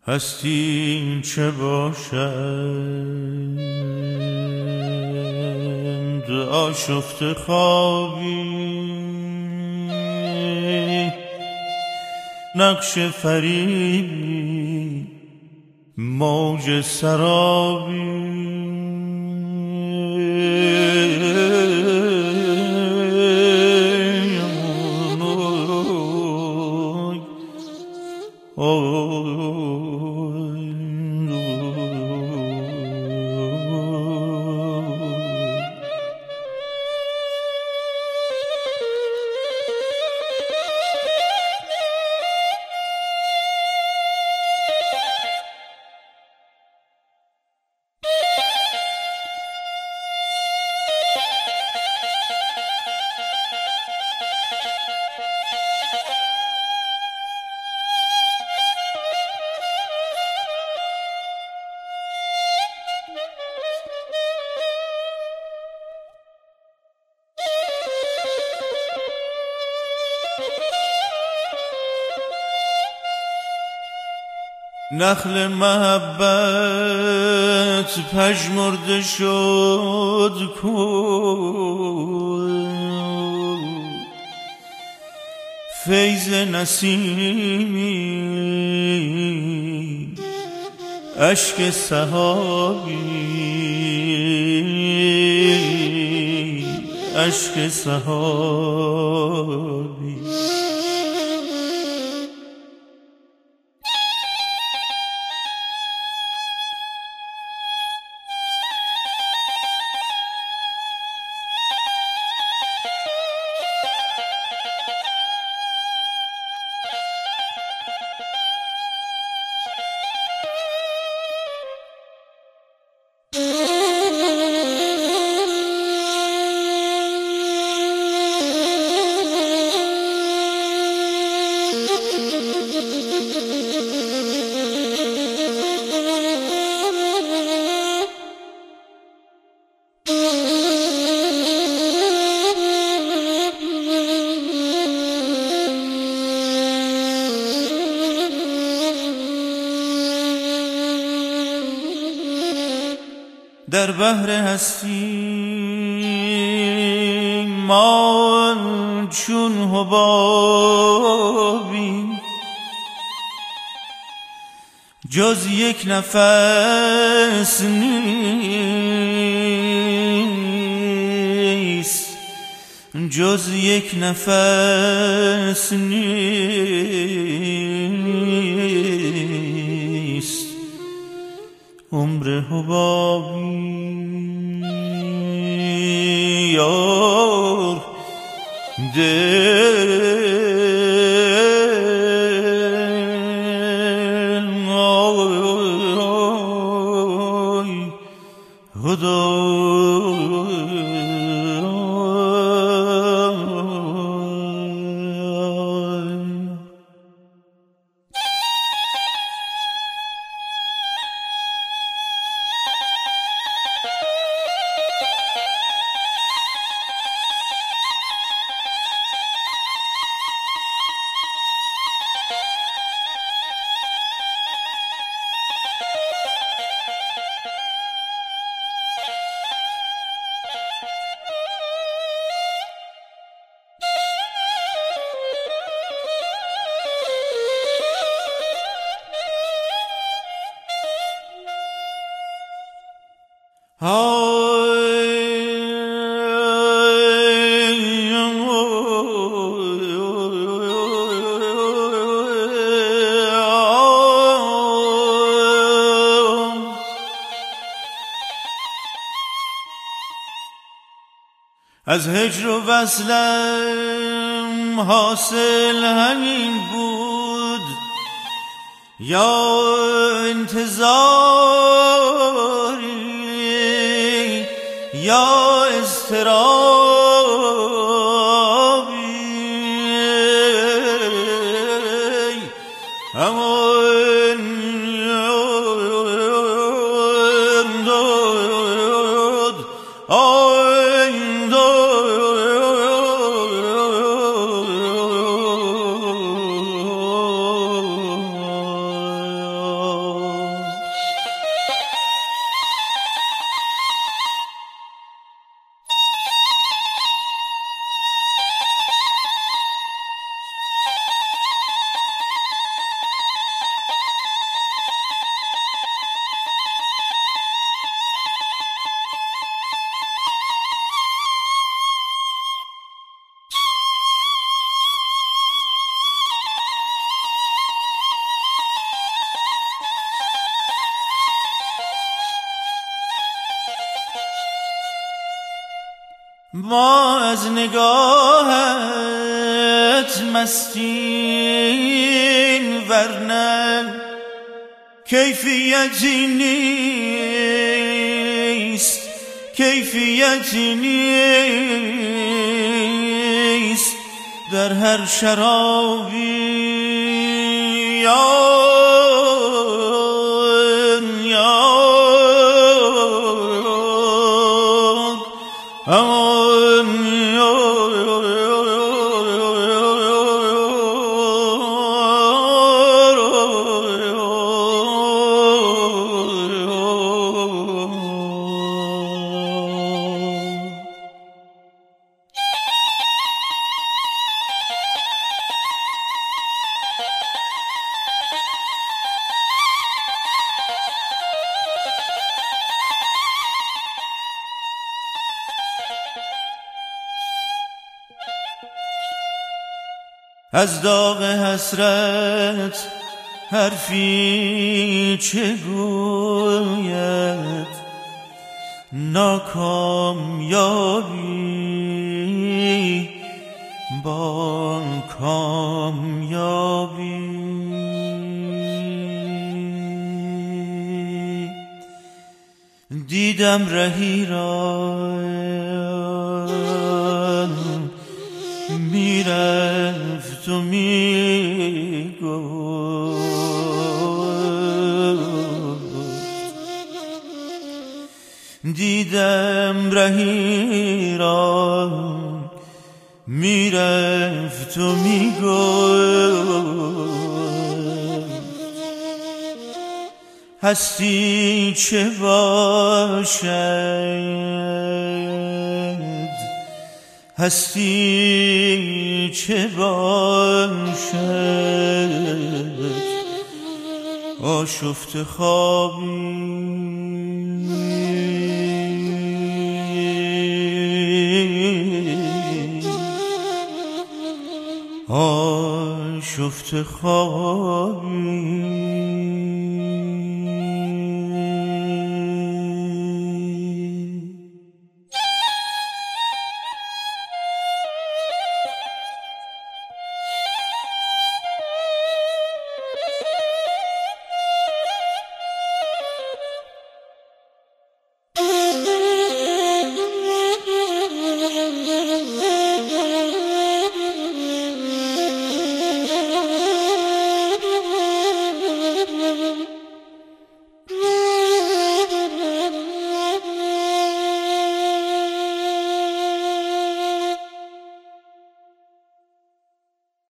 هستی چه باشند آشفته خوابی نقش فریبی موج سرابی نخل محبت پژمرده شد کن فیض نسیمی اشک سحابی اشک سحابی در بحر هستی ما چون حبابی جز یک نفس نیست جز یک نفس نیست عمر حبابی یار دل آی خدا از هجر و وصلم حاصل همین بود یا انتظاری یا اضطرابی ما از نگاهت مستیم، ورنه کیفیتی نیست، کیفیتی نیست در هر شرابی. از داغ حسرت حرفی چه گوید، ناکامیابی با کامیابی. دیدم رهی را میرفت و میگفت، دیدم رهی را میرفت و میگفت، هستی چه باشد، هستی چه باشد، آشفته خوابی. آشفته خوابی.